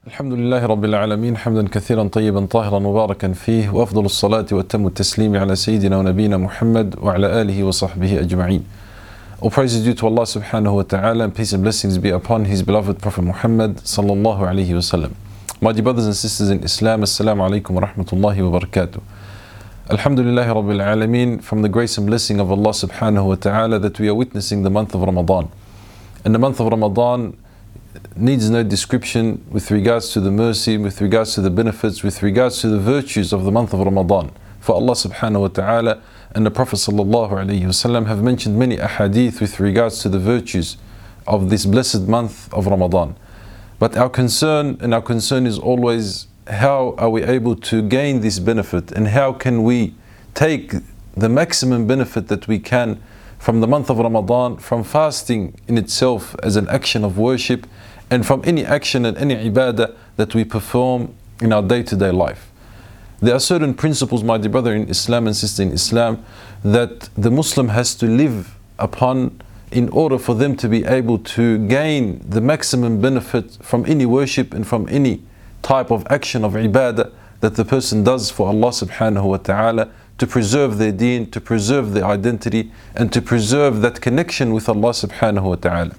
الحمد لله رب العالمين حمدا كثيرا طيبا طاهرا مباركا فيه وأفضل الصلاة وأتم التسليم على سيدنا ونبينا محمد وعلى آله وصحبه أجمعين. All praise is due to Allah subhanahu wa ta'ala, and peace and blessings be upon His beloved Prophet Muhammad sallallahu alayhi wa sallam. My dear brothers and sisters in Islam, Assalamu alaikum wa rahmatullahi wa barakatuh. Alhamdulillahi Rabbil Alameen, from the grace and blessing of Allah subhanahu wa ta'ala that we are witnessing the month of Ramadan. And the month of Ramadan needs no description with regards to the mercy, with regards to the benefits, with regards to the virtues of the month of Ramadan. For Allah subhanahu wa ta'ala and the Prophet sallallahu alayhi wa sallam have mentioned many ahadith with regards to the virtues of this blessed month of Ramadan. But our concern is always, how are we able to gain this benefit, and how can we take the maximum benefit that we can from the month of Ramadan, from fasting in itself as an action of worship, and from any action and any ibadah that we perform in our day-to-day life. There are certain principles, my dear brother in Islam and sister in Islam, that the Muslim has to live upon in order for them to be able to gain the maximum benefit from any worship and from any type of action of ibadah that the person does for Allah subhanahu wa ta'ala, to preserve their deen, to preserve their identity, and to preserve that connection with Allah subhanahu wa ta'ala.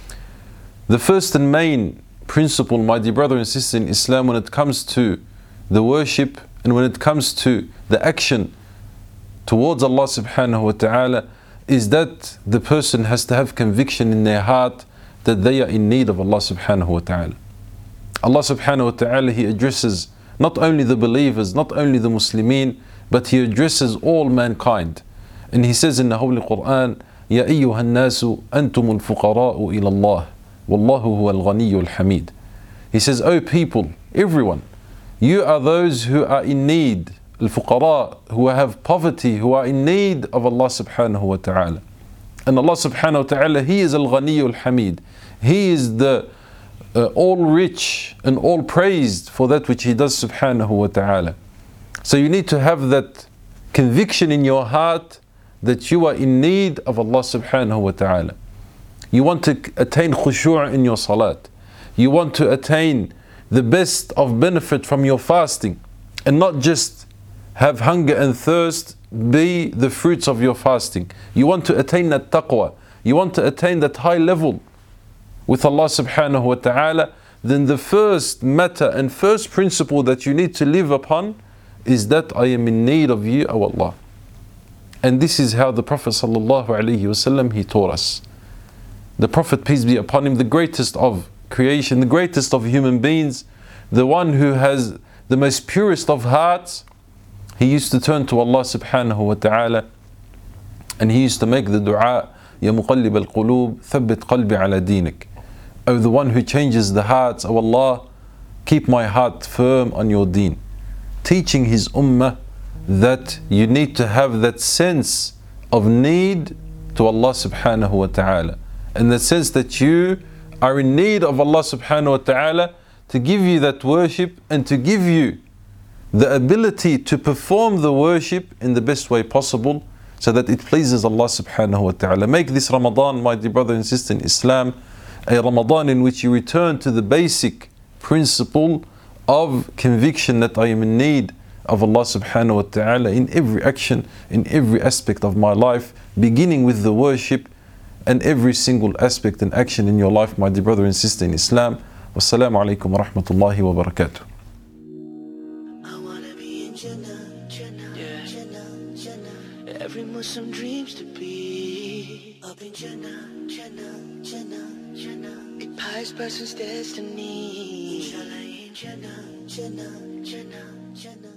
The first and main principle, my dear brother and sister in Islam, when it comes to the worship and when it comes to the action towards Allah subhanahu wa ta'ala, is that the person has to have conviction in their heart that they are in need of Allah subhanahu wa ta'ala. Allah subhanahu wa ta'ala, He addresses not only the believers, not only the Muslimin, but He addresses all mankind. And He says in the Holy Quran, يَا أَيُّهَا النَّاسُ أَنْتُمُ الْفُقَرَاءُ إِلَى اللَّهِ وَاللَّهُ هُوَ الْغَنِيُّ الْحَمِيدُ. He says, O people, everyone, you are those who are in need, al-fuqara, who have poverty, who are in need of Allah subhanahu wa ta'ala. And Allah subhanahu wa ta'ala, He is al-Ghaniyu al-Hamid. He is the all rich and all praised for that which He does subhanahu wa ta'ala. So you need to have that conviction in your heart that you are in need of Allah subhanahu wa ta'ala. You want to attain khushu' in your salat. You want to attain the best of benefit from your fasting, and not just have hunger and thirst be the fruits of your fasting. You want to attain that taqwa. You want to attain that high level with Allah subhanahu wa ta'ala. Then the first matter and first principle that you need to live upon is that I am in need of you, O Allah. And this is how the Prophet sallallahu alaihi wasallam, he taught us. The Prophet, peace be upon him, the greatest of creation, the greatest of human beings, the one who has the most purest of hearts, he used to turn to Allah subhanahu wa ta'ala, and he used to make the dua, Ya muqallib al-qulub, thabbit qalbi ala dinik. O the one who changes the hearts, O Allah, keep my heart firm on your deen. Teaching his ummah that you need to have that sense of need to Allah subhanahu wa ta'ala, and that sense that you are in need of Allah subhanahu wa ta'ala to give you that worship and to give you the ability to perform the worship in the best way possible so that it pleases Allah subhanahu wa ta'ala. Make this Ramadan, my dear brother and sister in Islam, a Ramadan in which you return to the basic principle of conviction that I am in need of Allah subhanahu wa ta'ala in every action, in every aspect of my life, beginning with the worship and every single aspect and action in your life, my dear brother and sister in Islam. Wassalamu alaikum wa rahmatullahi wa barakatuh. Every Muslim dreams to be up in Jannah, Jannah, Jannah, Jannah. A pious person's destiny. Inshallah in Jannah, Jannah, Jannah, Jannah.